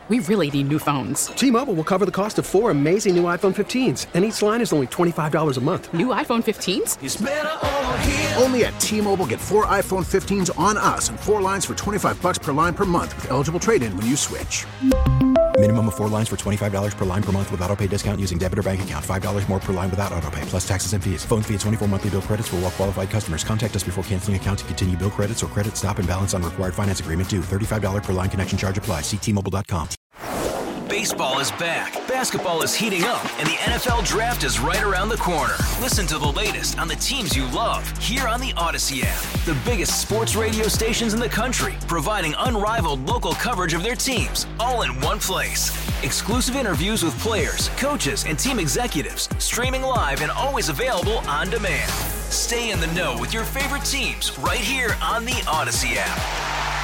We really need new phones. T-Mobile will cover the cost of 4 amazing new iPhone 15s, and each line is only $25 a month. New iPhone 15s? It's better over here. Only at T-Mobile, get 4 iPhone 15s on us and 4 lines for $25 per line per month with eligible trade-in when you switch. Minimum of 4 lines for $25 per line per month with autopay discount using debit or bank account. $5 more per line without autopay, plus taxes and fees. Phone fee at 24 monthly bill credits for well-qualified customers. Contact us before canceling account to continue bill credits or credit stop and balance on required finance agreement due. $35 per line connection charge applies. See T-Mobile.com. Baseball is back, basketball is heating up, and the NFL Draft is right around the corner. Listen to the latest on the teams you love here on the Odyssey app. The biggest sports radio stations in the country, providing unrivaled local coverage of their teams, all in one place. Exclusive interviews with players, coaches, and team executives, streaming live and always available on demand. Stay in the know with your favorite teams right here on the Odyssey app.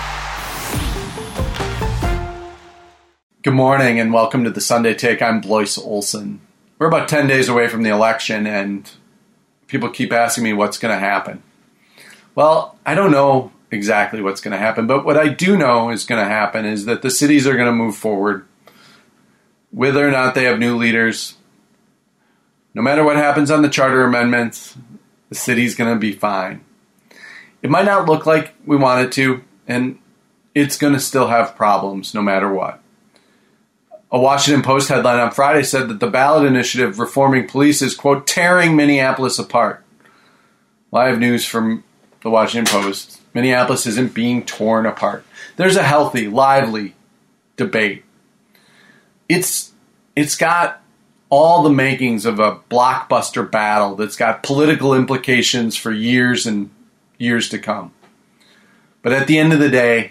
Good morning and welcome to the Sunday Take. I'm Blois Olson. We're about 10 days away from the election and people keep asking me what's going to happen. Well, I don't know exactly what's going to happen, but what I do know is going to happen is that the cities are going to move forward. Whether or not they have new leaders, no matter what happens on the charter amendments, the city's going to be fine. It might not look like we want it to, and it's going to still have problems no matter what. A Washington Post headline on Friday said that the ballot initiative reforming police is, quote, tearing Minneapolis apart. Well, I have news from the Washington Post. Minneapolis isn't being torn apart. There's a healthy, lively debate. It's got all the makings of a blockbuster battle that's got political implications for years and years to come. But at the end of the day,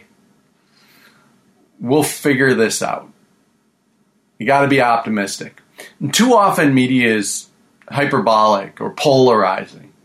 we'll figure this out. You got to be optimistic. And too often media is hyperbolic or polarizing.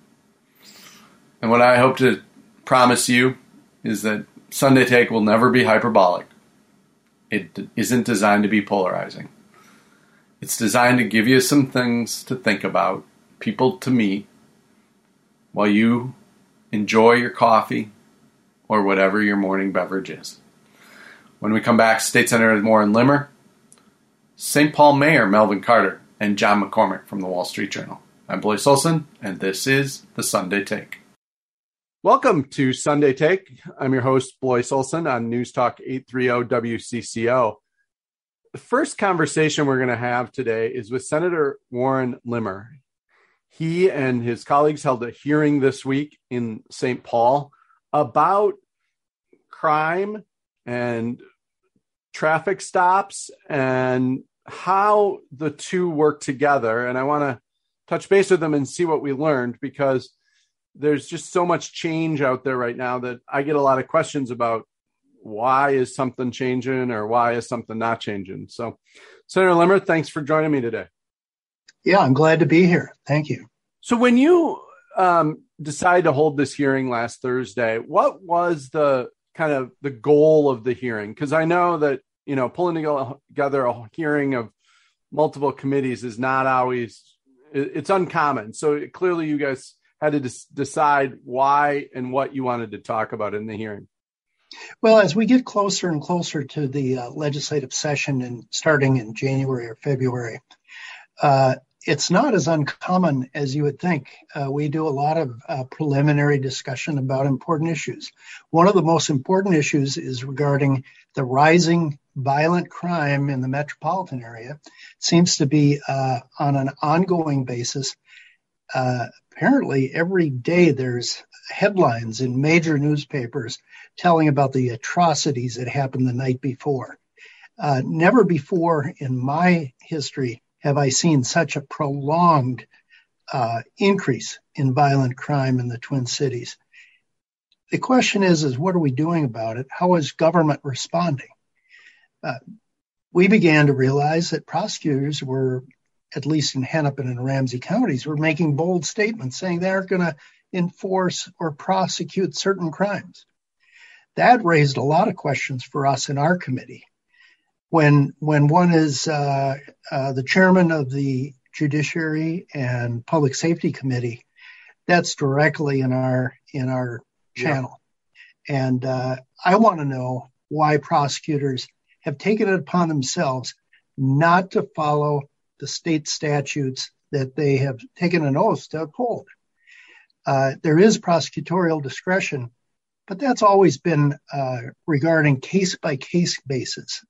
And what I hope to promise you is that Sunday Take will never be hyperbolic. It isn't designed to be polarizing. It's designed to give you some things to think about, people to meet, while you enjoy your coffee or whatever your morning beverage is. When we come back, State Senator Warren Limmer, St. Paul Mayor Melvin Carter, and John McCormick from the Wall Street Journal. I'm Blois Olson, and this is the Sunday Take. Welcome to Sunday Take. I'm your host, Blois Olson, on News Talk 830 WCCO. The first conversation we're going to have today is with Senator Warren Limmer. He and his colleagues held a hearing this week in St. Paul about crime and traffic stops and how the two work together. And I want to touch base with them and see what we learned, because there's just so much change out there right now that I get a lot of questions about why is something changing or why is something not changing. So, Senator Limmer, thanks for joining me today. Yeah, I'm glad to be here. Thank you. So when you decided to hold this hearing last Thursday, what was the kind of the goal of the hearing? Because I know that, you know, pulling together a hearing of multiple committees is not always, it's uncommon. So clearly you guys had to decide why and what you wanted to talk about in the hearing. Well, as we get closer and closer to the legislative session and starting in January or February, it's not as uncommon as you would think. We do a lot of preliminary discussion about important issues. One of the most important issues is regarding the rising violent crime in the metropolitan area. It seems to be on an ongoing basis. Apparently, every day there's headlines in major newspapers telling about the atrocities that happened the night before. Never before in my history have I seen such a prolonged increase in violent crime in the Twin Cities. The question is what are we doing about it? How is government responding? We began to realize that prosecutors were, at least in Hennepin and Ramsey counties, were making bold statements saying they aren't going to enforce or prosecute certain crimes. That raised a lot of questions for us in our committee. When one is the chairman of the Judiciary and Public Safety Committee, that's directly in our channel. And I want to know why prosecutors have taken it upon themselves not to follow the state statutes that they have taken an oath to uphold. There is prosecutorial discretion, but that's always been regarding case-by-case basis.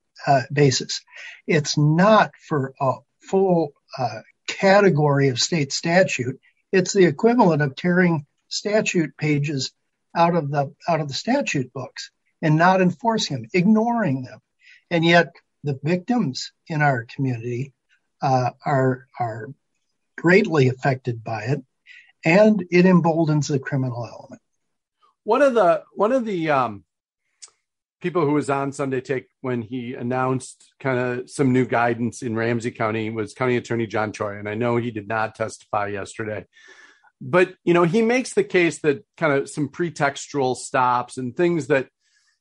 It's not for a full category of state statute. It's the equivalent of tearing statute pages out of the statute books and not enforcing them, ignoring them. And yet the victims in our community are greatly affected by it, and it emboldens the criminal element. One of the people who was on Sunday Take when he announced kind of some new guidance in Ramsey County was County Attorney John Choi. And I know he did not testify yesterday, but, he makes the case that kind of some pretextual stops and things that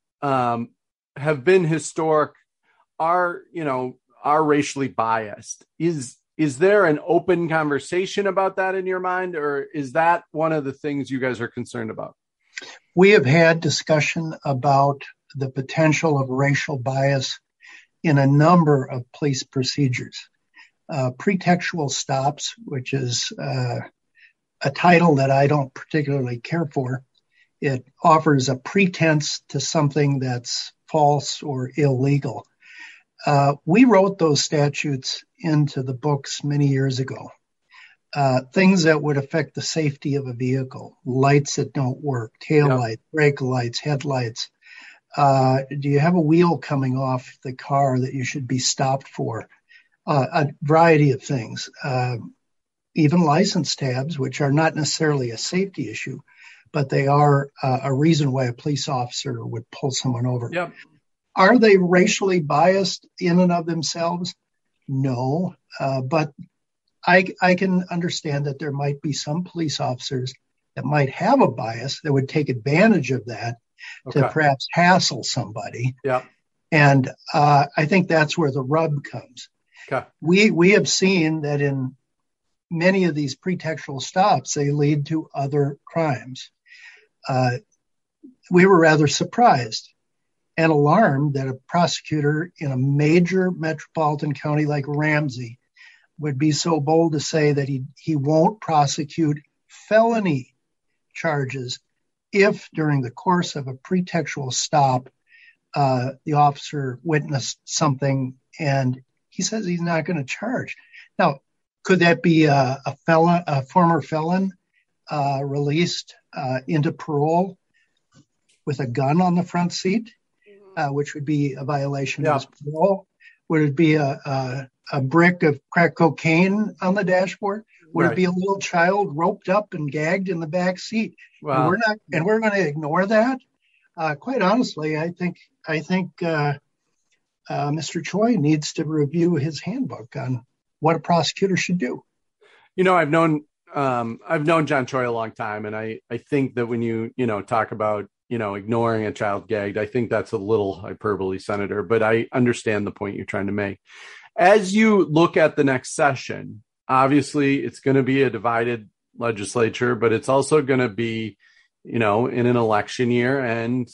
have been historic are racially biased. Is there an open conversation about that in your mind, or is that one of the things you guys are concerned about? We have had discussion about the potential of racial bias in a number of police procedures. Pretextual stops, which is a title that I don't particularly care for. It offers a pretense to something that's false or illegal. We wrote those statutes into the books many years ago. Things that would affect the safety of a vehicle, lights that don't work, tail lights, brake lights, headlights. Do you have a wheel coming off the car that you should be stopped for? A variety of things. Even license tabs, which are not necessarily a safety issue, but they are a reason why a police officer would pull someone over. Yep. Are they racially biased in and of themselves? No, but I can understand that there might be some police officers that might have a bias that would take advantage of that to perhaps hassle somebody. Yeah. And I think that's where the rub comes. Okay. We have seen that in many of these pretextual stops, they lead to other crimes. We were rather surprised and alarmed that a prosecutor in a major metropolitan county like Ramsey would be so bold to say that he won't prosecute felony charges if during the course of a pretextual stop, the officer witnessed something and he says he's not going to charge. Now, could that be a former felon released into parole with a gun on the front seat, which would be a violation of his parole? Would it be a brick of crack cocaine on the dashboard? Would it be a little child roped up and gagged in the back seat? Wow. And we're going to ignore that. Quite honestly, I think Mr. Choi needs to review his handbook on what a prosecutor should do. I've known John Choi a long time, and I think that when you talk about ignoring a child gagged, I think that's a little hyperbole, Senator, but I understand the point you're trying to make. As you look at the next session, obviously it's going to be a divided legislature, but it's also going to be, in an election year and,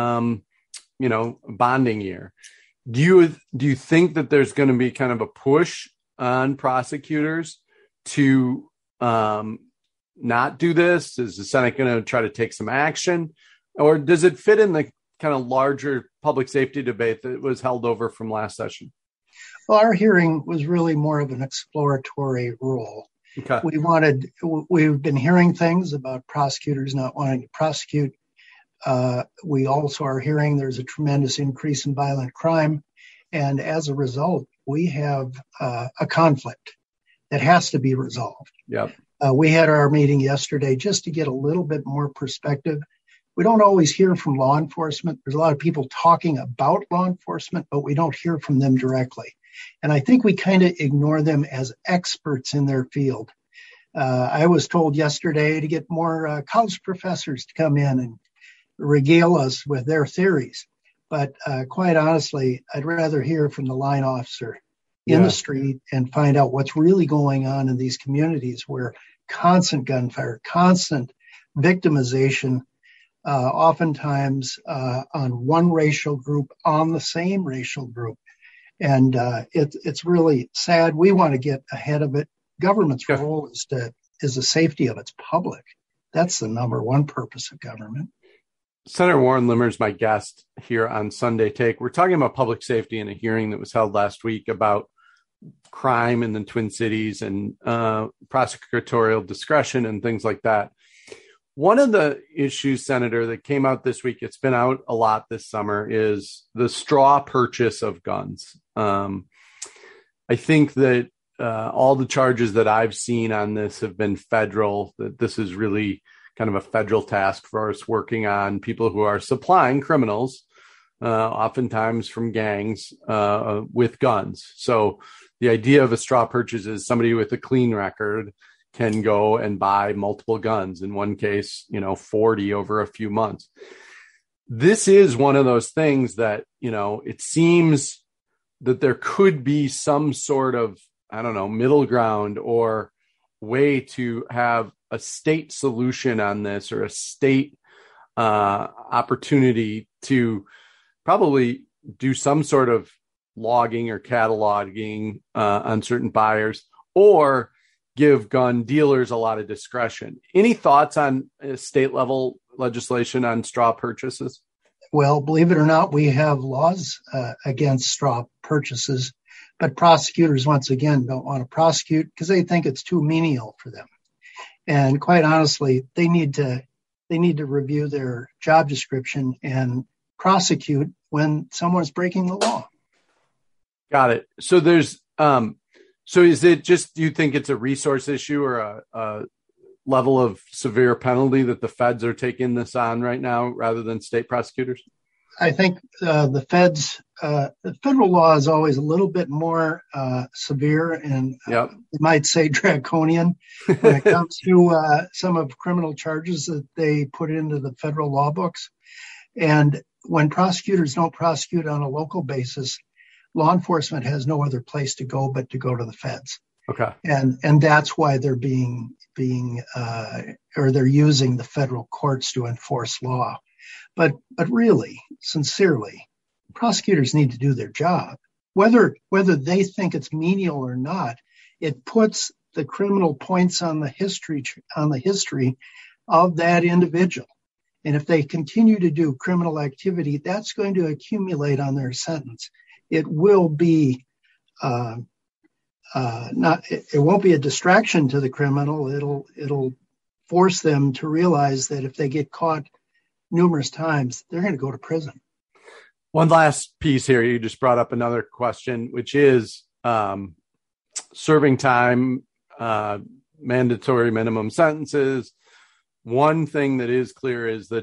bonding year. Do you think that there's going to be kind of a push on prosecutors to not do this? Is the Senate going to try to take some action? Or does it fit in the kind of larger public safety debate that was held over from last session? Well, our hearing was really more of an exploratory role. Okay. We've been hearing things about prosecutors not wanting to prosecute. We also are hearing there's a tremendous increase in violent crime. And as a result, we have a conflict that has to be resolved. Yep. We had our meeting yesterday just to get a little bit more perspective. We don't always hear from law enforcement. There's a lot of people talking about law enforcement, but we don't hear from them directly. And I think we kind of ignore them as experts in their field. I was told yesterday to get more college professors to come in and regale us with their theories. But quite honestly, I'd rather hear from the line officer in the street and find out what's really going on in these communities where constant gunfire, constant victimization oftentimes on one racial group, on the same racial group. And it's really sad. We want to get ahead of it. Government's role is the safety of its public. That's the number one purpose of government. Senator Warren Limmer is my guest here on Sunday Take. We're talking about public safety in a hearing that was held last week about crime in the Twin Cities and prosecutorial discretion and things like that. One of the issues, Senator, that came out this week, it's been out a lot this summer, is the straw purchase of guns. I think that all the charges that I've seen on this have been federal, that this is really kind of a federal task force working on people who are supplying criminals, oftentimes from gangs, with guns. So the idea of a straw purchase is somebody with a clean record can go and buy multiple guns. In one case, 40 over a few months. This is one of those things that, it seems that there could be some sort of, middle ground or way to have a state solution on this, or a state opportunity to probably do some sort of logging or cataloging on certain buyers, or give gun dealers a lot of discretion. Any thoughts on state level legislation on straw purchases? Well, believe it or not, we have laws against straw purchases, but prosecutors, once again, don't want to prosecute because they think it's too menial for them. And quite honestly, they need to review their job description and prosecute when someone's breaking the law. Got it. So there's, so is it just, do you think it's a resource issue or a level of severe penalty that the feds are taking this on right now rather than state prosecutors? I think the federal law is always a little bit more severe and you might say draconian when it comes to some of criminal charges that they put into the federal law books. And when prosecutors don't prosecute on a local basis, law enforcement has no other place to go but to go to the feds. Okay. And that's why they're they're using the federal courts to enforce law. But really, sincerely, prosecutors need to do their job. Whether they think it's menial or not, it puts the criminal points on the history of that individual. And if they continue to do criminal activity, that's going to accumulate on their sentence. It will be it won't be a distraction to the criminal. It'll force them to realize that if they get caught numerous times, they're going to go to prison. One last piece here. You just brought up another question, which is serving time, mandatory minimum sentences. One thing that is clear is that,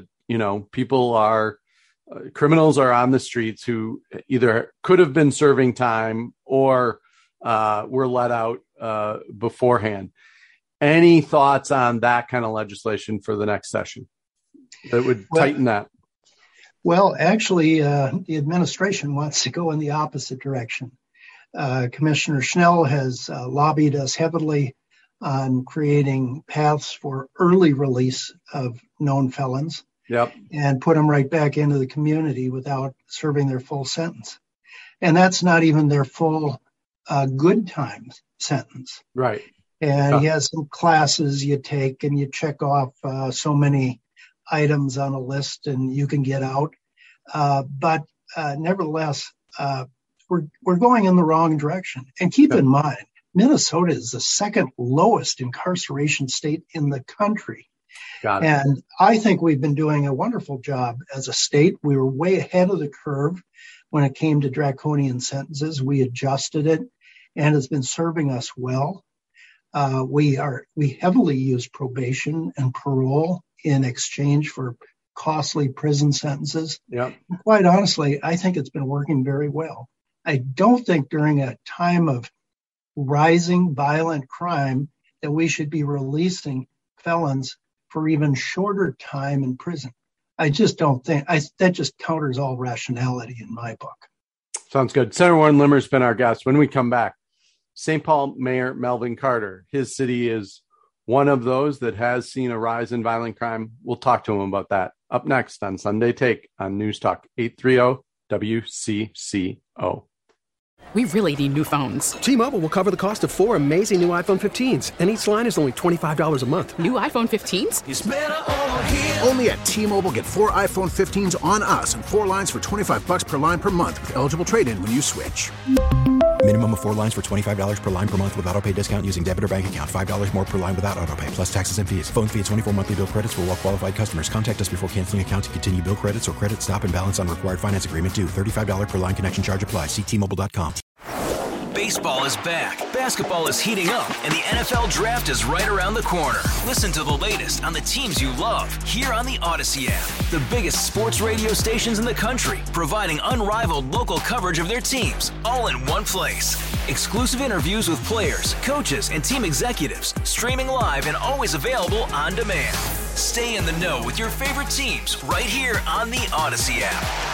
criminals are on the streets who either could have been serving time or were let out beforehand. Any thoughts on that kind of legislation for the next session that would tighten that? Well, actually, the administration wants to go in the opposite direction. Commissioner Schnell has lobbied us heavily on creating paths for early release of known felons. Yep. And put them right back into the community without serving their full sentence. And that's not even their full good time sentence. Right. And he has some classes you take and you check off so many items on a list and you can get out. But nevertheless, we're going in the wrong direction. And keep in mind, Minnesota is the second lowest incarceration state in the country. Got it. And I think we've been doing a wonderful job as a state. We were way ahead of the curve when it came to draconian sentences. We adjusted it and it's been serving us well. We heavily use probation and parole in exchange for costly prison sentences. Yeah. Quite honestly, I think it's been working very well. I don't think during a time of rising violent crime that we should be releasing felons for even shorter time in prison. I just don't think that just counters all rationality in my book. Sounds good. Senator Warren Limmer's been our guest. When we come back, St. Paul Mayor Melvin Carter, his city is one of those that has seen a rise in violent crime. We'll talk to him about that up next on Sunday Take on News Talk 830 WCCO. We really need new phones. T-Mobile will cover the cost of 4 amazing new iPhone 15s, and each line is only $25 a month. New iPhone 15s? It's better over here. Only at T-Mobile, get 4 iPhone 15s on us and 4 lines for $25 per line per month with eligible trade-in when you switch. Minimum of 4 lines for $25 per line per month with autopay discount using debit or bank account. $5 more per line without autopay, plus taxes and fees. Phone fee at 24 monthly bill credits for well-qualified customers. Contact us before canceling account to continue bill credits or credit stop and balance on required finance agreement due. $35 per line connection charge applies. See T-Mobile.com. Baseball is back, basketball is heating up, and the NFL Draft is right around the corner. Listen to the latest on the teams you love here on the Odyssey app. The biggest sports radio stations in the country, providing unrivaled local coverage of their teams, all in one place. Exclusive interviews with players, coaches, and team executives, streaming live and always available on demand. Stay in the know with your favorite teams right here on the Odyssey app.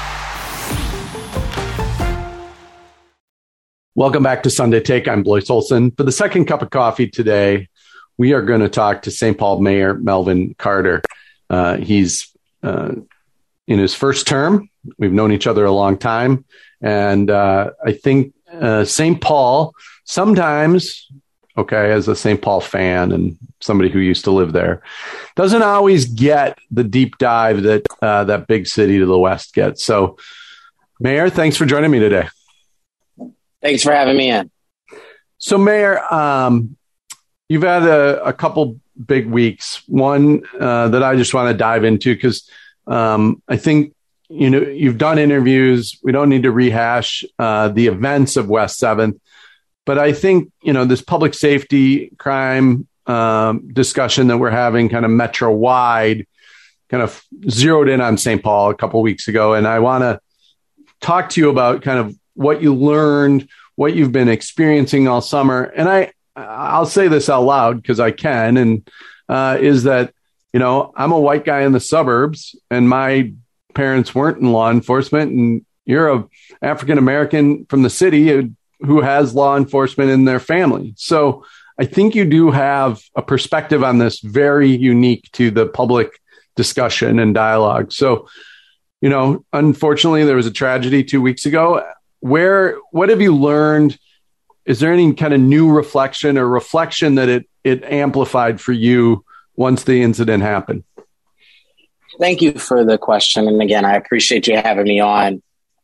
Welcome back to Sunday Take. I'm Blois Olson. For the second cup of coffee today, we are going to talk to St. Paul Mayor Melvin Carter. He's in his first term. We've known each other a long time. And I think St. Paul sometimes, as a St. Paul fan and somebody who used to live there, doesn't always get the deep dive that that big city to the west gets. So, Mayor, thanks for joining me today. Thanks for having me in. So, Mayor, you've had a couple big weeks. One that I just want to dive into because I think you've done interviews. We don't need to rehash the events of West 7th, but I think this public safety crime discussion that we're having, kind of metro wide, kind of zeroed in on St. Paul a couple weeks ago, and I want to talk to you about kind of what you learned, what you've been experiencing all summer. And I'll say this out loud because I can, and is that, I'm a white guy in the suburbs and my parents weren't in law enforcement, and you're a African-American from the city who has law enforcement in their family. So I think you do have a perspective on this very unique to the public discussion and dialogue. So, unfortunately, there was a tragedy 2 weeks ago. What have you learned? Is there any kind of new reflection that it amplified for you once the incident happened? Thank you for the question. And again, I appreciate you having me on.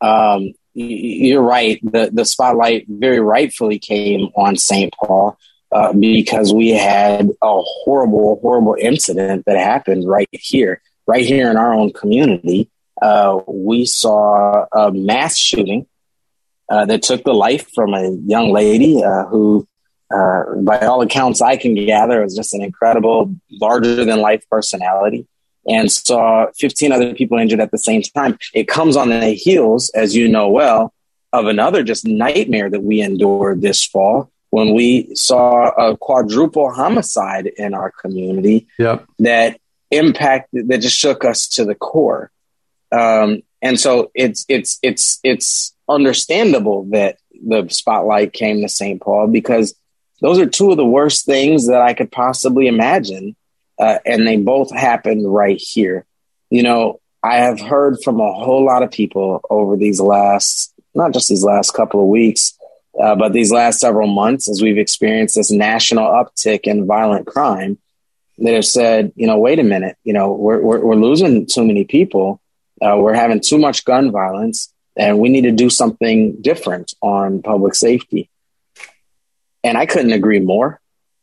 You're right. The spotlight very rightfully came on St. Paul because we had a horrible, horrible incident that happened right here in our own community. We saw a mass shooting that took the life from a young lady who, by all accounts I can gather, was just an incredible, larger-than-life personality, and saw 15 other people injured at the same time. It comes on the heels, as you know well, of another just nightmare that we endured this fall when we saw a quadruple homicide in our community. Yep. that just shook us to the core. And so it's understandable that the spotlight came to St. Paul because those are two of the worst things that I could possibly imagine. And they both happened right here. I have heard from a whole lot of people over not just these last couple of weeks, but these last several months, as we've experienced this national uptick in violent crime, that have said, wait a minute, we're losing too many people. We're having too much gun violence, and we need to do something different on public safety. And I couldn't agree more,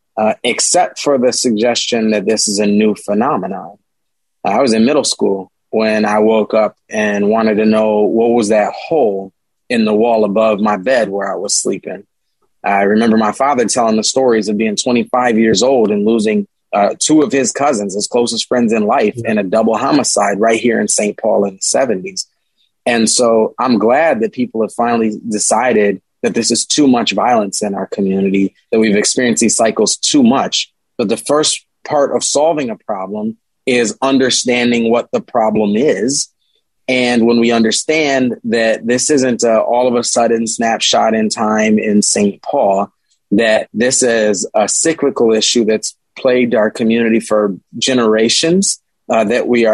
except for the suggestion that this is a new phenomenon. I was in middle school when I woke up and wanted to know what was that hole in the wall above my bed where I was sleeping. I remember my father telling the stories of being 25 years old and losing two of his cousins, his closest friends in life, in a double homicide right here in St. Paul in the 70s. And so I'm glad that people have finally decided that this is too much violence in our community, that we've experienced these cycles too much. But the first part of solving a problem is understanding what the problem is. And when we understand that this isn't all of a sudden snapshot in time in St. Paul, that this is a cyclical issue that's plagued our community for generations, that we are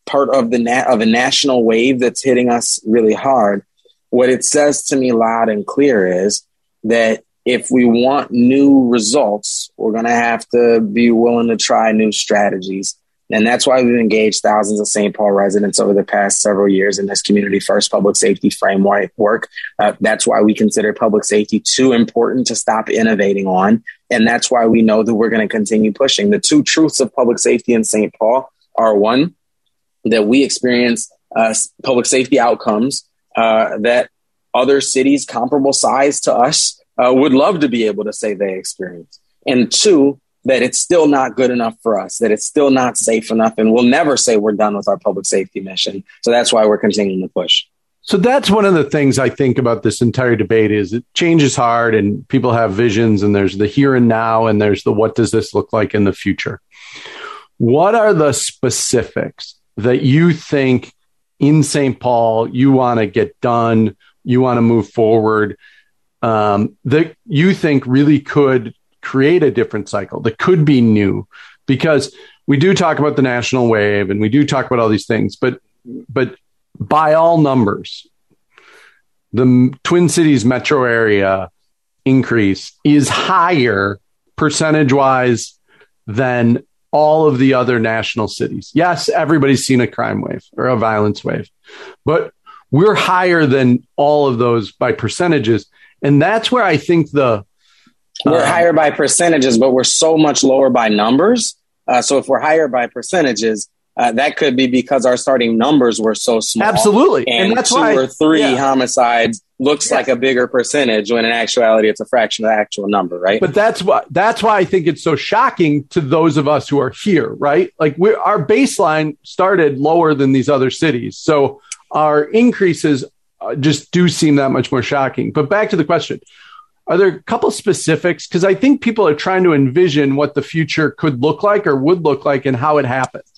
part of a national wave that's hitting us really hard. What it says to me loud and clear is that if we want new results, we're going to have to be willing to try new strategies. And that's why we've engaged thousands of St. Paul residents over the past several years in this community first public safety framework. That's why we consider public safety too important to stop innovating on. And that's why we know that we're going to continue pushing. The two truths of public safety in St. Paul are, one, that we experience public safety outcomes that other cities comparable size to us would love to be able to say they experience. And two, that it's still not good enough for us, that it's still not safe enough, and we'll never say we're done with our public safety mission. So that's why we're continuing to push. So that's one of the things I think about this entire debate is it changes hard and people have visions, and there's the here and now, and there's the what does this look like in the future. What are the specifics that you think in St. Paul you want to get done, you want to move forward, that you think really could create a different cycle, that could be new? Because we do talk about the national wave and we do talk about all these things, but by all numbers, the Twin Cities metro area increase is higher percentage-wise than all of the other national cities. Yes, everybody's seen a crime wave or a violence wave, but we're higher than all of those by percentages. And that's where I think we're higher by percentages, but we're so much lower by numbers. So if we're higher by percentages, that could be because our starting numbers were so small. Absolutely. And that's 2 or 3 homicides looks like a bigger percentage when in actuality it's a fraction of the actual number, right? But that's why I think it's so shocking to those of us who are here, right? Like our baseline started lower than these other cities. So our increases just do seem that much more shocking. But back to the question. Are there a couple specifics? Because I think people are trying to envision what the future could look like or would look like and how it happens.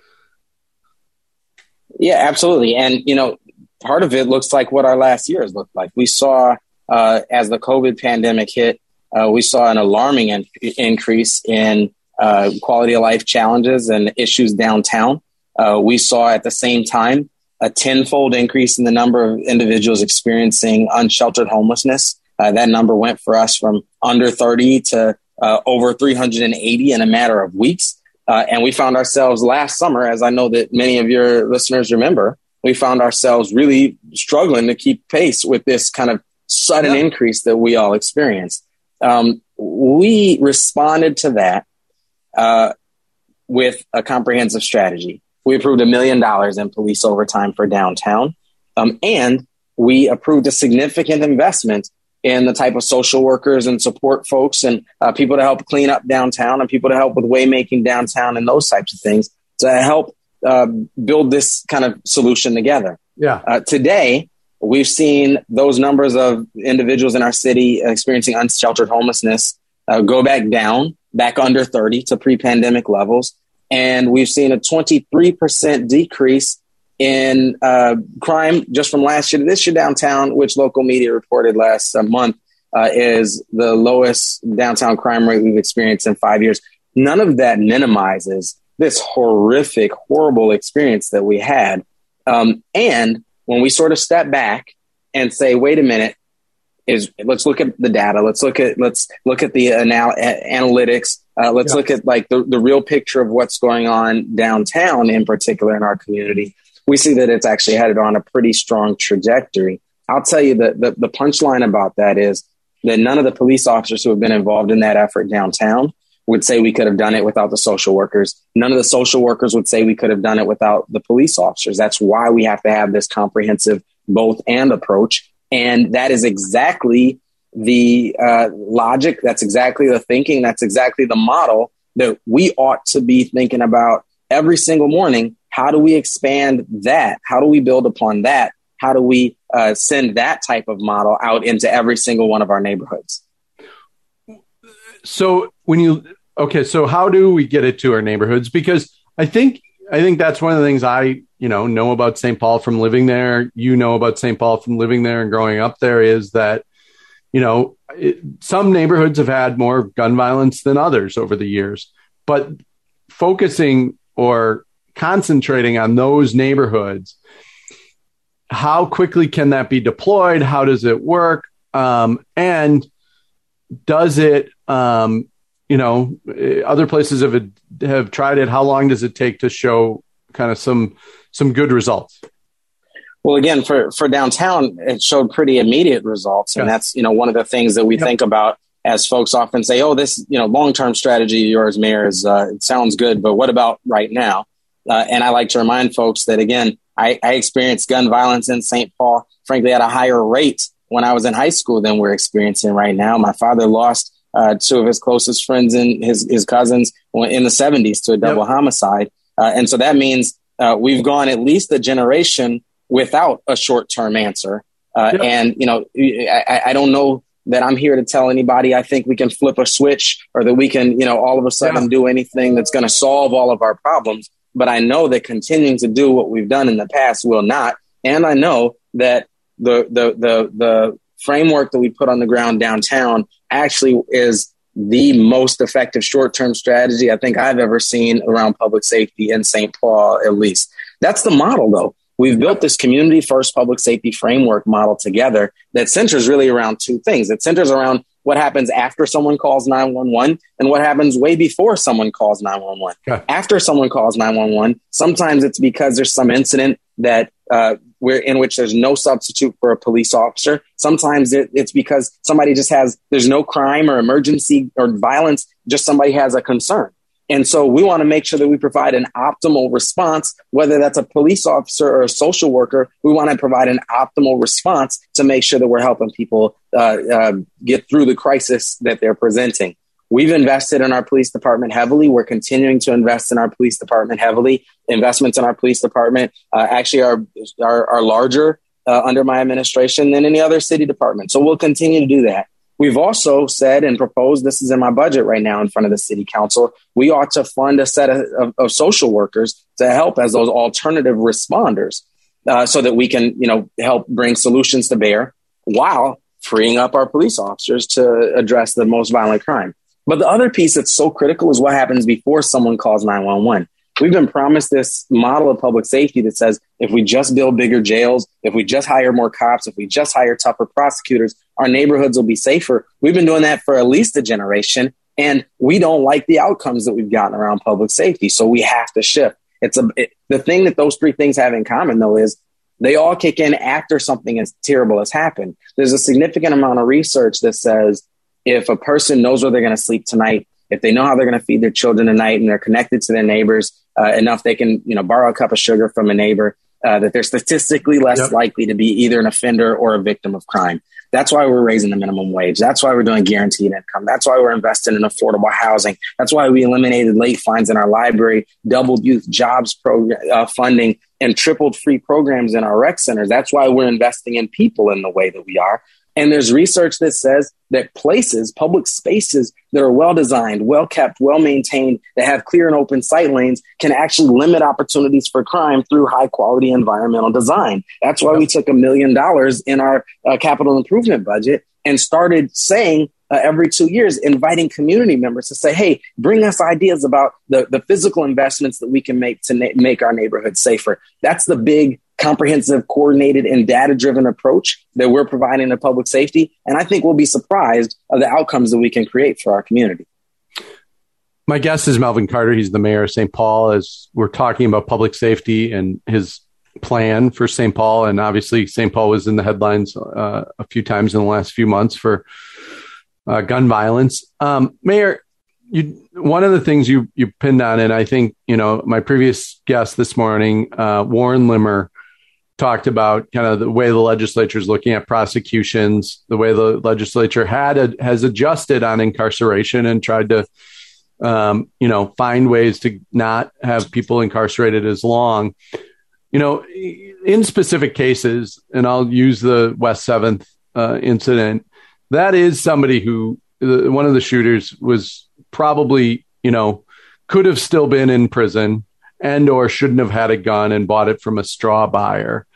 Yeah, absolutely. And, part of it looks like what our last years looked like. We saw, as the COVID pandemic hit, we saw an alarming increase in quality of life challenges and issues downtown. We saw at the same time a tenfold increase in the number of individuals experiencing unsheltered homelessness. That number went for us from under 30 to over 380 in a matter of weeks. And we found ourselves last summer, as I know that many of your listeners remember, we found ourselves really struggling to keep pace with this kind of sudden increase that we all experienced. We responded to that with a comprehensive strategy. We approved $1 million in police overtime for downtown. And we approved a significant investment in the type of social workers and support folks and people to help clean up downtown and people to help with waymaking downtown and those types of things to help build this kind of solution together. Today, we've seen those numbers of individuals in our city experiencing unsheltered homelessness go back down, back under 30 to pre-pandemic levels. And we've seen a 23% decrease in crime just from last year to this year downtown, which local media reported last month is the lowest downtown crime rate we've experienced in 5 years. None of that minimizes this horrific, horrible experience that we had. And when we sort of step back and say, wait a minute, let's look at the data. Let's look at the analytics. Let's look at like the real picture of what's going on downtown in particular in our community. We see that it's actually headed on a pretty strong trajectory. I'll tell you that the punchline about that is that none of the police officers who have been involved in that effort downtown would say we could have done it without the social workers. None of the social workers would say we could have done it without the police officers. That's why we have to have this comprehensive both and approach. And that is exactly the logic. That's exactly the thinking. That's exactly the model that we ought to be thinking about every single morning. How do we expand that? How do we build upon that? How do we send that type of model out into every single one of our neighborhoods? So so how do we get it to our neighborhoods? Because I think that's one of the things I know about St. Paul from living there. About St. Paul from living there and growing up there is that some neighborhoods have had more gun violence than others over the years, but focusing or concentrating on those neighborhoods. How quickly can that be deployed? How does it work? And does it, other places have tried it. How long does it take to show kind of some good results? Well, again, for downtown, it showed pretty immediate results. And that's, one of the things that we think about as folks often say, oh, this, long-term strategy of yours, Mayor, is it sounds good, but what about right now? And I like to remind folks that, again, I experienced gun violence in St. Paul, frankly, at a higher rate when I was in high school than we're experiencing right now. My father lost two of his closest friends and his cousins in the 70s to a double homicide. And so that means we've gone at least a generation without a short-term answer. And, I don't know that I'm here to tell anybody I think we can flip a switch or that we can, all of a sudden do anything that's going to solve all of our problems. But I know that continuing to do what we've done in the past will not. And I know that the framework that we put on the ground downtown actually is the most effective short-term strategy I think I've ever seen around public safety in St. Paul, at least. That's the model, though. We've built this community-first public safety framework model together that centers really around two things. It centers around what happens after someone calls 911 and what happens way before someone calls 911. After someone calls 911, sometimes it's because there's some incident that in which there's no substitute for a police officer. Sometimes it's because somebody there's no crime or emergency or violence, just somebody has a concern. And so we want to make sure that we provide an optimal response, whether that's a police officer or a social worker. We want to provide an optimal response to make sure that we're helping people get through the crisis that they're presenting. We've invested in our police department heavily. We're continuing to invest in our police department heavily. Investments in our police department actually are larger under my administration than any other city department. So we'll continue to do that. We've also said and proposed, this is in my budget right now in front of the city council, we ought to fund a set of social workers to help as those alternative responders so that we can, help bring solutions to bear while freeing up our police officers to address the most violent crime. But the other piece that's so critical is what happens before someone calls 911. We've been promised this model of public safety that says if we just build bigger jails, if we just hire more cops, if we just hire tougher prosecutors, our neighborhoods will be safer. We've been doing that for at least a generation, and we don't like the outcomes that we've gotten around public safety. So we have to shift. The thing that those three things have in common, though, is they all kick in after something as terrible has happened. There's a significant amount of research that says if a person knows where they're going to sleep tonight, if they know how they're going to feed their children tonight and they're connected to their neighbors enough they can, borrow a cup of sugar from a neighbor, that they're statistically less likely to be either an offender or a victim of crime. That's why we're raising the minimum wage. That's why we're doing guaranteed income. That's why we're investing in affordable housing. That's why we eliminated late fines in our library, doubled youth jobs funding, and tripled free programs in our rec centers. That's why we're investing in people in the way that we are. And there's research that says that places, public spaces that are well-designed, well-kept, well-maintained, that have clear and open sight lanes can actually limit opportunities for crime through high-quality environmental design. That's why we took $1 million in our capital improvement budget and started saying every 2 years, inviting community members to say, hey, bring us ideas about the physical investments that we can make to make our neighborhood safer. That's the big comprehensive, coordinated, and data-driven approach that we're providing to public safety. And I think we'll be surprised of the outcomes that we can create for our community. My guest is Melvin Carter. He's the mayor of St. Paul. As we're talking about public safety and his plan for St. Paul. And obviously, St. Paul was in the headlines a few times in the last few months for gun violence. Mayor, one of the things you pinned on, and I think, my previous guest this morning, Warren Limmer, talked about kind of the way the legislature is looking at prosecutions, the way the legislature has adjusted on incarceration and tried to, find ways to not have people incarcerated as long. In specific cases, and I'll use the West 7th incident, that is somebody who, one of the shooters was probably, could have still been in prison and or shouldn't have had a gun and bought it from a straw buyer.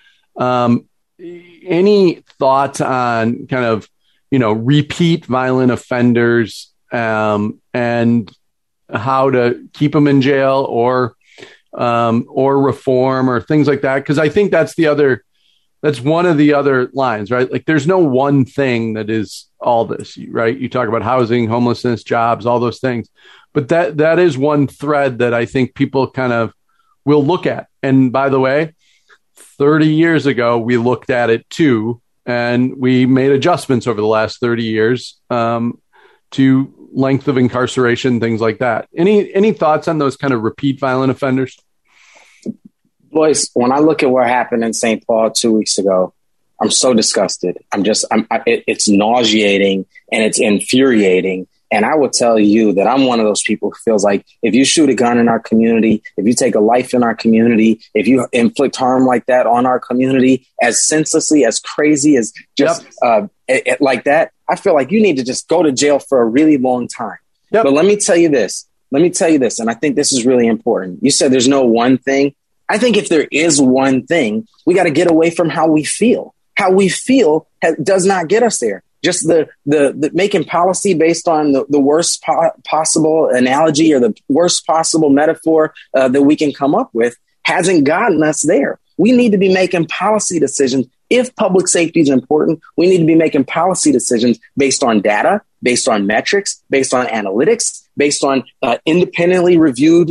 Any thoughts on kind of, repeat violent offenders and how to keep them in jail or, or reform or things like that? Because I think that's one of the other lines, right? Like there's no one thing that is all this, right? You talk about housing, homelessness, jobs, all those things. But that is one thread that I think people kind of will look at. And by the way, 30 years ago, we looked at it too, and we made adjustments over the last 30 years to length of incarceration, things like that. Any thoughts on those kind of repeat violent offenders? Boys, when I look at what happened in St. Paul 2 weeks ago, I'm so disgusted. It's nauseating and it's infuriating. And I will tell you that I'm one of those people who feels like if you shoot a gun in our community, if you take a life in our community, if you inflict harm like that on our community, as senselessly, as crazy as just like that, I feel like you need to just go to jail for a really long time. Yep. But let me tell you this, and I think this is really important. You said there's no one thing. I think if there is one thing, we got to get away from how we feel. How we feel does not get us there. Just the making policy based on the worst possible analogy or the worst possible metaphor that we can come up with hasn't gotten us there. We need to be making policy decisions. If public safety is important, we need to be making policy decisions based on data, based on metrics, based on analytics, based on independently reviewed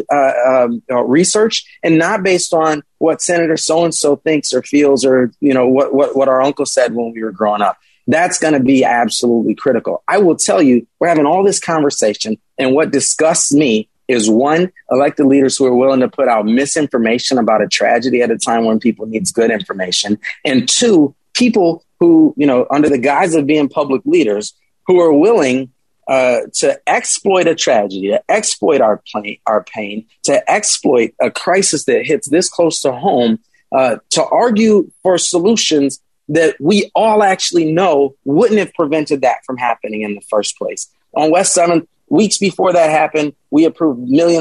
research, and not based on what Senator so-and-so thinks or feels or, what our uncle said when we were growing up. That's going to be absolutely critical. I will tell you, we're having all this conversation, and what disgusts me is, one, elected leaders who are willing to put out misinformation about a tragedy at a time when people need good information, and two, people who, under the guise of being public leaders, who are willing to exploit a tragedy, to exploit our pain, to exploit a crisis that hits this close to home, to argue for solutions that we all actually know wouldn't have prevented that from happening in the first place. On West 7th, weeks before that happened, we approved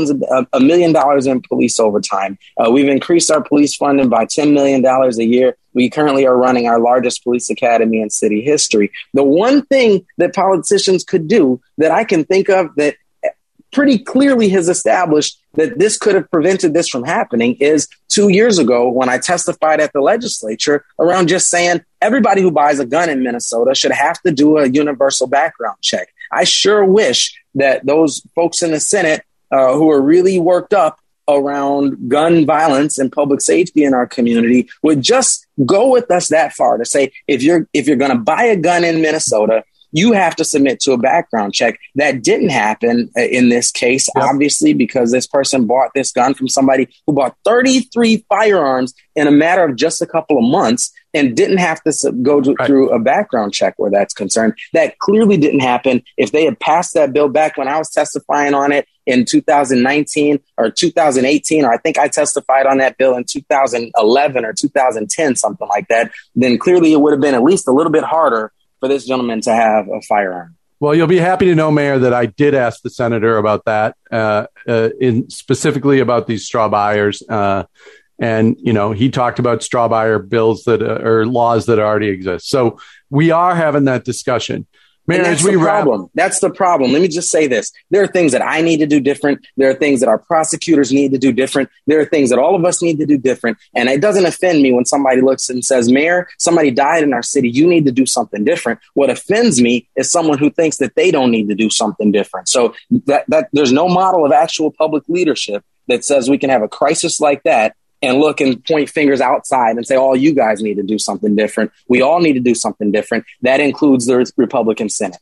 $1 million in police overtime. We've increased our police funding by $10 million a year. We currently are running our largest police academy in city history. The one thing that politicians could do that I can think of that pretty clearly has established that this could have prevented this from happening is 2 years ago when I testified at the legislature around just saying everybody who buys a gun in Minnesota should have to do a universal background check. I sure wish that those folks in the Senate who are really worked up around gun violence and public safety in our community would just go with us that far to say, if you're going to buy a gun in Minnesota, you have to submit to a background check. That didn't happen in this case, obviously, because this person bought this gun from somebody who bought 33 firearms in a matter of just a couple of months and didn't have to go through a background check where that's concerned. That clearly didn't happen. If they had passed that bill back when I was testifying on it in 2019 or 2018, or I think I testified on that bill in 2011 or 2010, something like that, then clearly it would have been at least a little bit harder for this gentleman to have a firearm. Well, you'll be happy to know, Mayor, that I did ask the senator about that, specifically about these straw buyers. And, he talked about straw buyer bills or laws that already exist. So we are having that discussion. Mayor, that's the problem. That's the problem. Let me just say this. There are things that I need to do different. There are things that our prosecutors need to do different. There are things that all of us need to do different. And it doesn't offend me when somebody looks and says, Mayor, somebody died in our city. You need to do something different. What offends me is someone who thinks that they don't need to do something different. So that there's no model of actual public leadership that says we can have a crisis like that and look and point fingers outside and say, oh, you guys need to do something different. We all need to do something different. That includes the Republican Senate.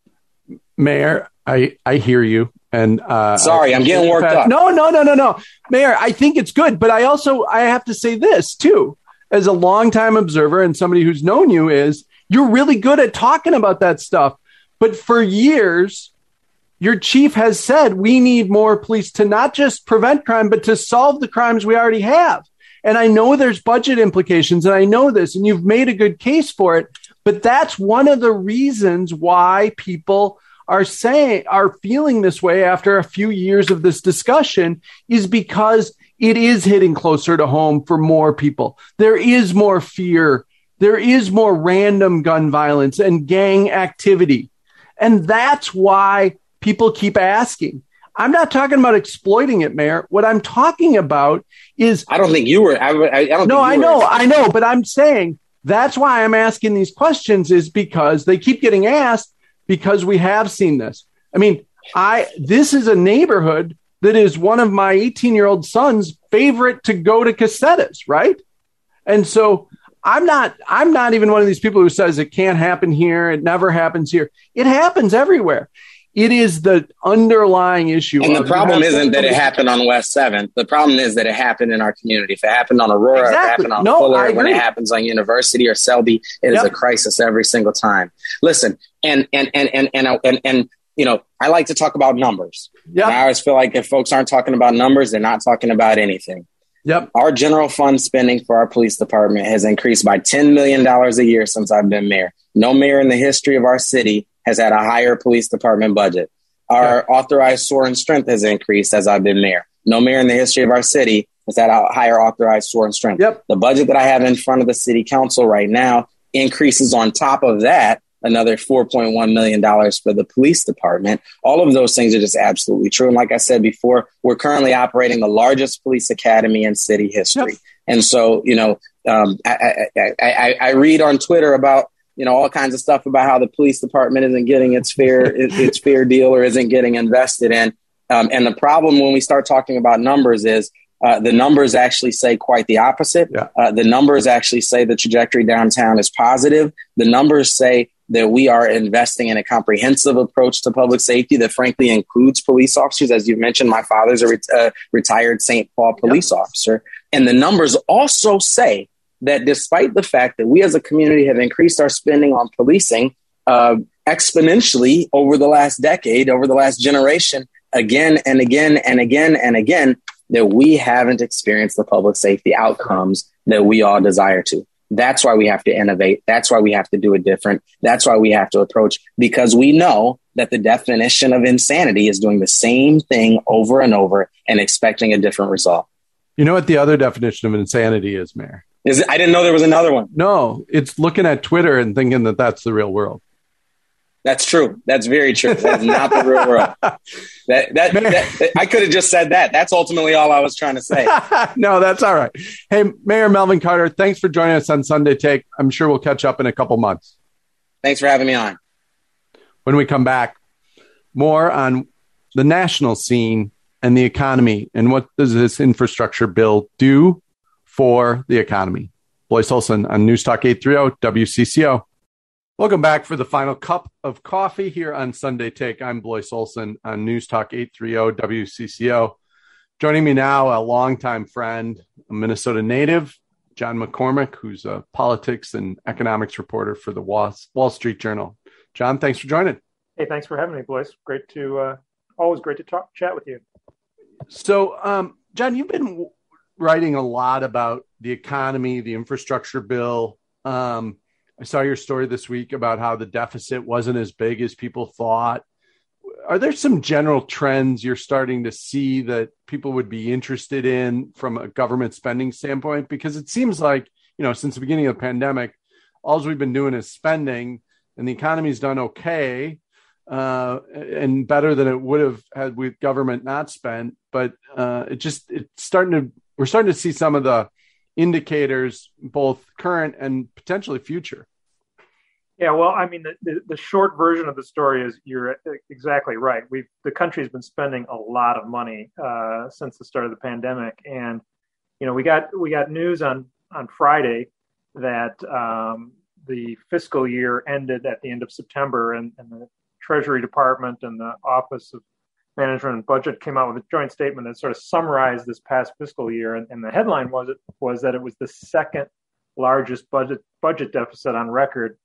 Mayor, I hear you. And sorry, I'm getting worked up. No. Mayor, I think it's good. But I have to say this, too, as a longtime observer and somebody who's known you, is you're really good at talking about that stuff. But for years, your chief has said we need more police to not just prevent crime, but to solve the crimes we already have. And I know there's budget implications, and I know this, and you've made a good case for it. But that's one of the reasons why people are feeling this way after a few years of this discussion, is because it is hitting closer to home for more people. There is more fear. There is more random gun violence and gang activity. And that's why people keep asking. I'm not talking about exploiting it, Mayor. What I'm talking about is I don't think you were. I don't. No, think you I know, but I'm saying that's why I'm asking these questions is because they keep getting asked because we have seen this. I mean, this is a neighborhood that is one of my 18-year-old son's favorite to go to Casetas, right? And so I'm not even one of these people who says it can't happen here. It never happens here. It happens everywhere. It is the underlying issue. And the problem isn't that it happened on West 7th. The problem is that it happened in our community. If it happened on Aurora, exactly. If it happened on Fuller, when it happens on University or Selby, it is a crisis every single time. Listen, and you know, I like to talk about numbers. Yep. I always feel like if folks aren't talking about numbers, they're not talking about anything. Yep. Our general fund spending for our police department has increased by $10 million a year since I've been mayor. No mayor in the history of our city has had a higher police department budget. Our authorized SOAR and strength has increased as I've been mayor. No mayor in the history of our city has had a higher authorized SOAR and strength. Yep. The budget that I have in front of the city council right now increases on top of that another $4.1 million for the police department. All of those things are just absolutely true. And like I said before, we're currently operating the largest police academy in city history. Yep. And so, you know, I read on Twitter about, you know, all kinds of stuff about how the police department isn't getting its fair deal or isn't getting invested in. And the problem when we start talking about numbers is the numbers actually say quite the opposite. Yeah. The numbers actually say the trajectory downtown is positive. The numbers say that we are investing in a comprehensive approach to public safety that frankly includes police officers. As you've mentioned, my father's a retired St. Paul police officer. And the numbers also say that despite the fact that we as a community have increased our spending on policing exponentially over the last decade, over the last generation, again and again and again and again, that we haven't experienced the public safety outcomes that we all desire to. That's why we have to innovate. That's why we have to do it different. That's why we have to approach, because we know that the definition of insanity is doing the same thing over and over and expecting a different result. You know what the other definition of insanity is, Mayor? I didn't know there was another one. No, it's looking at Twitter and thinking that that's the real world. That's true. That's very true. That's not the real world. That I could have just said that. That's ultimately all I was trying to say. No, that's all right. Hey, Mayor Melvin Carter, thanks for joining us on Sunday Take. I'm sure we'll catch up in a couple months. Thanks for having me on. When we come back, more on the national scene and the economy and what does this infrastructure bill do for the economy. Blois Olson on News Talk 830 WCCO. Welcome back for the final cup of coffee here on Sunday Take. I'm Blois Olson on News Talk 830 WCCO. Joining me now, a longtime friend, a Minnesota native, John McCormick, who's a politics and economics reporter for the Wall Street Journal. John, thanks for joining. Hey, thanks for having me, Blois. Always great to chat with you. So, John, you've been writing a lot about the economy, the infrastructure bill. I saw your story this week about how the deficit wasn't as big as people thought. Are there some general trends you're starting to see that people would be interested in from a government spending standpoint? Because it seems like, you know, since the beginning of the pandemic, all we've been doing is spending, and the economy's done okay and better than it would have had with government not spent. But we're starting to see some of the indicators, both current and potentially future. Yeah, well, I mean, the short version of the story is you're exactly right. The country's been spending a lot of money since the start of the pandemic, and you know, we got news on Friday that the fiscal year ended at the end of September, and the Treasury Department and the Office of Management and Budget came out with a joint statement that sort of summarized this past fiscal year, and the headline was that it was the second largest budget deficit on record.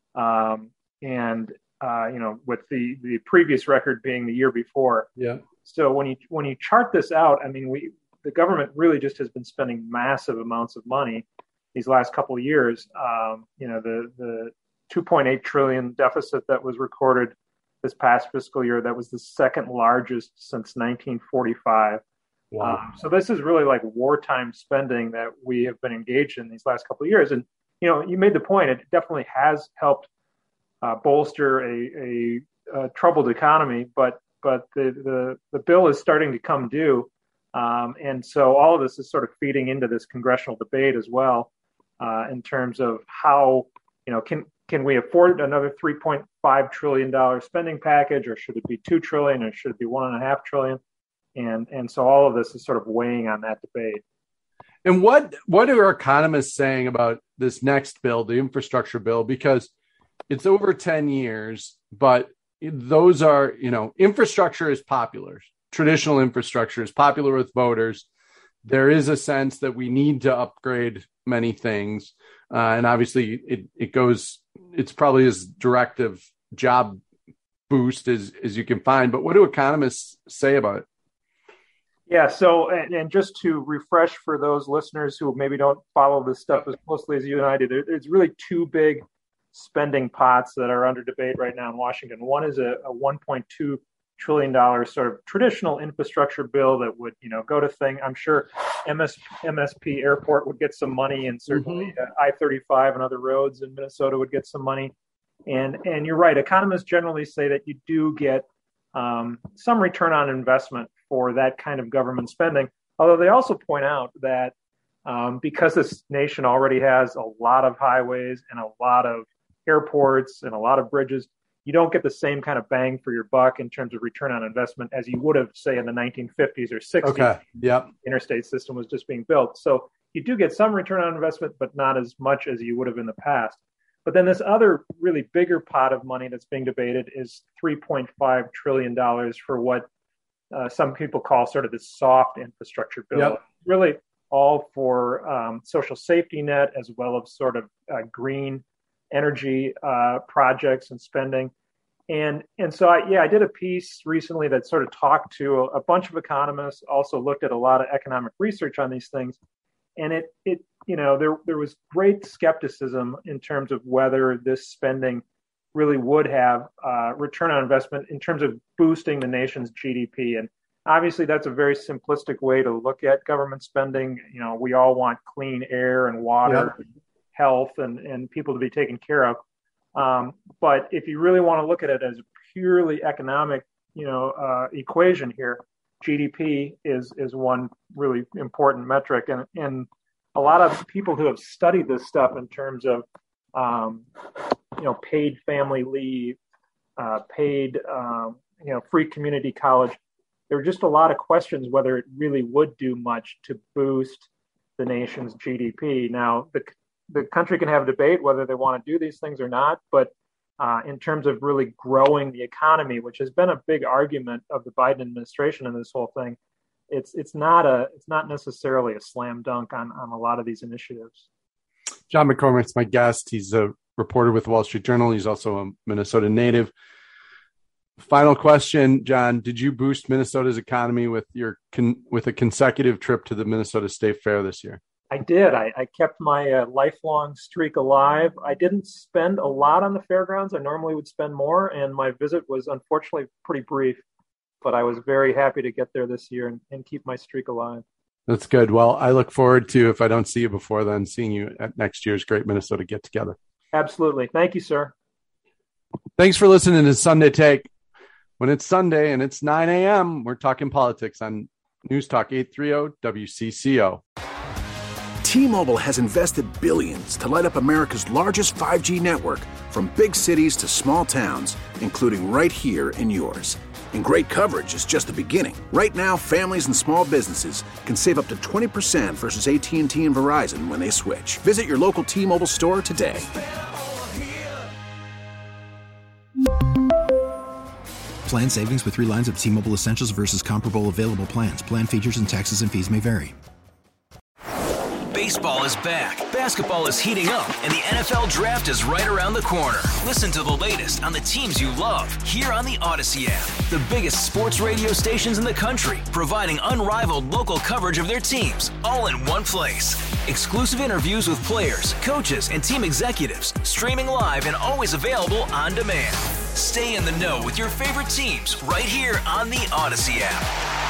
You know, with the previous record being the year before. Yeah. So when you chart this out, I mean, the government really just has been spending massive amounts of money these last couple of years. You know, the 2.8 trillion deficit that was recorded this past fiscal year, that was the second largest since 1945. Wow. So this is really like wartime spending that we have been engaged in these last couple of years. And you know, you made the point. It definitely has helped bolster a troubled economy, but but the bill is starting to come due. And so all of this is sort of feeding into this congressional debate as well, in terms of how, can we afford another $3.5 trillion spending package, or should it be $2 trillion, or should it be $1.5 trillion? And so all of this is sort of weighing on that debate. And what are economists saying about this next bill, the infrastructure bill? Because it's over 10 years, but those are, infrastructure is popular. Traditional infrastructure is popular with voters. There is a sense that we need to upgrade many things. And obviously it's probably as direct of job boost as you can find. But what do economists say about it? Yeah. So, and just to refresh for those listeners who maybe don't follow this stuff as closely as you and I do, there's really two big spending pots that are under debate right now in Washington. One is a $1.2 trillion sort of traditional infrastructure bill that would, go to thing. I'm sure MSP Airport would get some money, and certainly I-35 and other roads in Minnesota would get some money. And you're right. Economists generally say that you do get some return on investment for that kind of government spending. Although they also point out that because this nation already has a lot of highways and a lot of airports and a lot of bridges, you don't get the same kind of bang for your buck in terms of return on investment as you would have, say, in the 1950s or 60s. Okay. Yep. The interstate system was just being built. So you do get some return on investment, but not as much as you would have in the past. But then this other really bigger pot of money that's being debated is $3.5 trillion for what some people call sort of the soft infrastructure bill. Yep. Really all for social safety net, as well as sort of green energy projects and spending. And so I did a piece recently that sort of talked to a bunch of economists, also looked at a lot of economic research on these things. And there was great skepticism in terms of whether this spending really would have return on investment in terms of boosting the nation's GDP. And obviously that's a very simplistic way to look at government spending. We all want clean air and water, health, and people to be taken care of. But if you really want to look at it as a purely economic, equation here, GDP is one really important metric. And a lot of people who have studied this stuff in terms of, paid family leave, paid, free community college, there were just a lot of questions whether it really would do much to boost the nation's GDP. Now, the country can have a debate whether they want to do these things or not, but in terms of really growing the economy, which has been a big argument of the Biden administration in this whole thing, it's not necessarily a slam dunk on a lot of these initiatives. John McCormick's my guest. He's a reporter with the Wall Street Journal. He's also a Minnesota native. Final question, John, did you boost Minnesota's economy with a consecutive trip to the Minnesota State Fair this year? I did. I kept my lifelong streak alive. I didn't spend a lot on the fairgrounds. I normally would spend more, and my visit was unfortunately pretty brief, but I was very happy to get there this year and keep my streak alive. That's good. Well, I look forward to, if I don't see you before then, seeing you at next year's Great Minnesota Get Together. Absolutely. Thank you, sir. Thanks for listening to Sunday Take. When it's Sunday and it's 9 a.m., we're talking politics on News Talk 830 WCCO. T-Mobile has invested billions to light up America's largest 5G network, from big cities to small towns, including right here in yours. And great coverage is just the beginning. Right now, families and small businesses can save up to 20% versus AT&T and Verizon when they switch. Visit your local T-Mobile store today. Plan savings with 3 lines of T-Mobile Essentials versus comparable available plans. Plan features and taxes and fees may vary. Baseball is back, basketball is heating up, and the NFL Draft is right around the corner. Listen to the latest on the teams you love here on the Odyssey app. The biggest sports radio stations in the country, providing unrivaled local coverage of their teams, all in one place. Exclusive interviews with players, coaches, and team executives, streaming live and always available on demand. Stay in the know with your favorite teams right here on the Odyssey app.